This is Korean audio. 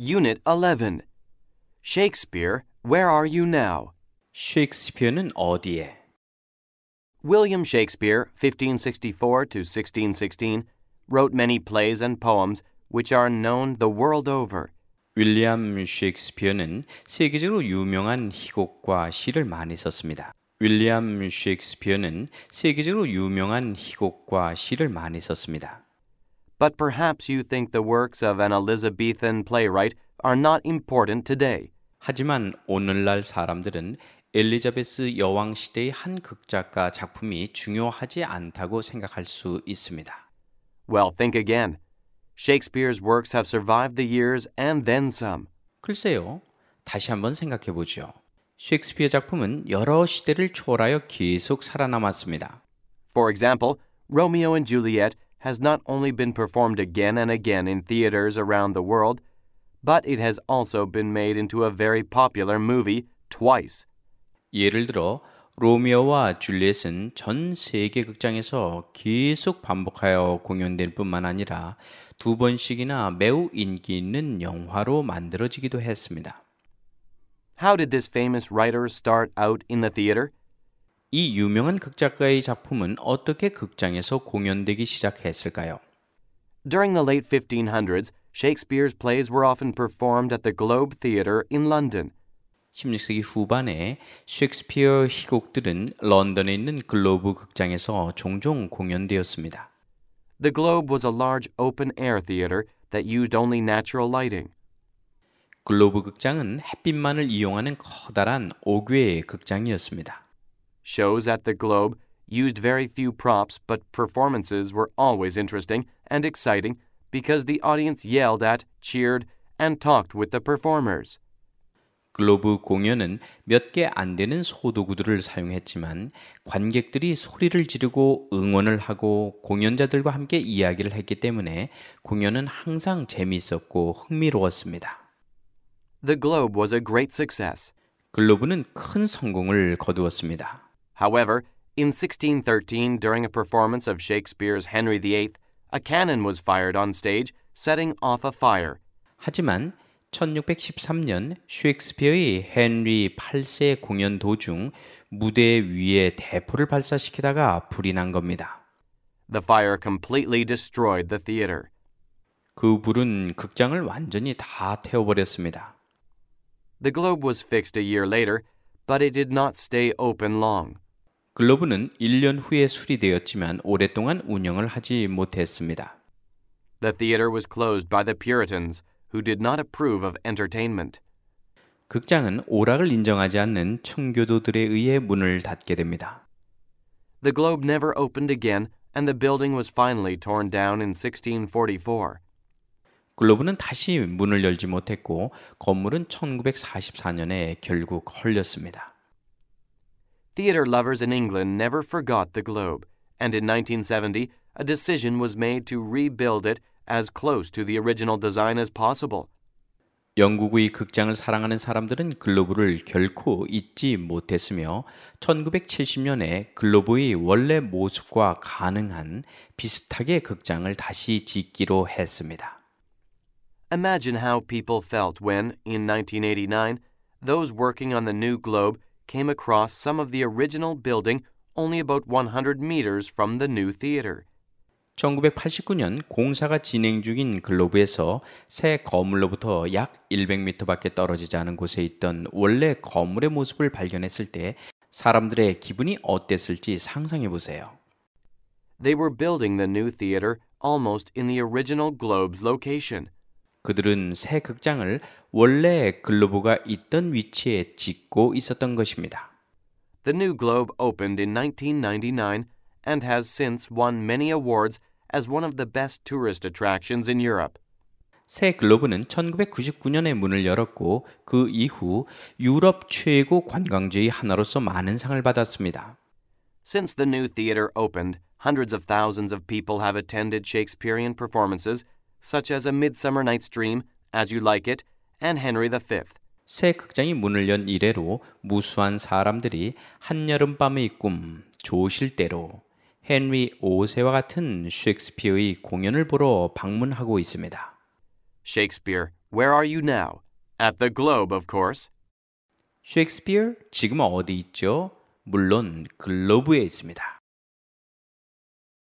Unit 11. Shakespeare, where are you now? 셰익스피어는 어디에? William Shakespeare, 1564 to 1616, wrote many plays and poems which are known the world over. 윌리엄 셰익스피어는 세계적으로 유명한 희곡과 시를 많이 썼습니다. 윌리엄 셰익스피어는 세계적으로 유명한 희곡과 시를 많이 썼습니다. But perhaps you think the works of an Elizabethan playwright are not important today. 하지만 오늘날 사람들은 엘리자베스 여왕 시대의 한 극작가 작품이 중요하지 않다고 생각할 수 있습니다. Well, think again. Shakespeare's works have survived the years and then some. 글쎄요, 다시 한번 생각해 보죠. 셰익스피어 작품은 여러 시대를 초월하여 계속 살아남았습니다. For example, Romeo and Juliet has not only been performed again and again in theaters around the world, but it has also been made into a very popular movie twice. 예를 들어 로미오와 줄리엣은 전 세계 극장에서 계속 반복하여 공연될 뿐만 아니라 두 번씩이나 매우 인기 있는 영화로 만들어지기도 했습니다. How did this famous writer start out in the theater? 이 유명한 극작가의 작품은 어떻게 극장에서 공연되기 시작했을까요? During the late 1500s, Shakespeare's plays were often performed at the Globe Theatre in London. 16세기 후반에 셰익스피어 희곡들은 런던에 있는 글로브 극장에서 종종 공연되었습니다. The Globe was a large open-air theater that used only natural lighting. 글로브 극장은 햇빛만을 이용하는 커다란 5궤의 극장이었습니다. Shows at the Globe used very few props, but performances were always interesting and exciting because the audience yelled at, cheered, and talked with the performers. 글로브 공연은 몇 개 안 되는 소도구들을 사용했지만 관객들이 소리를 지르고 응원을 하고 공연자들과 함께 이야기를 했기 때문에 공연은 항상 재미있었고 흥미로웠습니다. The Globe was a great success. 글로브는 큰 성공을 거두었습니다. However, in 1613, during a performance of Shakespeare's Henry VIII, a cannon was fired on stage, setting off a fire. 하지만 1613년 셰익스피어의 헨리 8세 공연 도중 무대 위에 대포를 발사시키다가 불이 난 겁니다. The fire completely destroyed the theater. 그 불은 극장을 완전히 다 태워버렸습니다. The Globe was fixed a year later, but it did not stay open long. 글로브는 1년 후에 수리되었지만 오랫동안 운영을 하지 못했습니다. The theater was closed by the Puritans, who did not approve of entertainment. 극장은 오락을 인정하지 않는 청교도들에 의해 문을 닫게 됩니다. The Globe never opened again, and the building was finally torn down in 1644. 글로브는 다시 문을 열지 못했고 건물은 1944년에 결국 헐렸습니다. Theater lovers in England never forgot the Globe, and in 1970, a decision was made to rebuild it as close to the original design as possible. 영국의 극장을 사랑하는 사람들은 글로브를 결코 잊지 못했으며 1970년에 글로브의 원래 모습과 가능한 비슷하게 극장을 다시 짓기로 했습니다. Imagine how people felt when, in 1989, those working on the new Globe came across some of the original building only about 100 meters from the new theater. 1989년 공사가 진행 중인 글로브에서 새 건물로부터 약 100m밖에 떨어지지 않은 곳에 있던 원래 건물의 모습을 발견했을 때 사람들의 기분이 어땠을지 상상해 보세요. They were building the new theater almost in the original Globe's location. 그들은 새 극장을 원래 글로브가 있던 위치에 짓고 있었던 것입니다. The new Globe opened in 1999 and has since won many awards as one of the best tourist attractions in Europe. 새 글로브는 1999년에 문을 열었고 그 이후 유럽 최고 관광지의 하나로서 많은 상을 받았습니다. Since the new theater opened, hundreds of thousands of people have attended Shakespearean performances such as A Midsummer Night's Dream, As You Like It, and Henry V. 새 극장이 문을 연 이래로 무수한 사람들이 한여름밤의 꿈, 조실대로, 헨리 5세와 같은 셰익스피어의 공연을 보러 방문하고 있습니다. Shakespeare Where are you now? At the Globe, of course. 셰익스피어 지금 어디 있죠? 물론 글로브에 있습니다.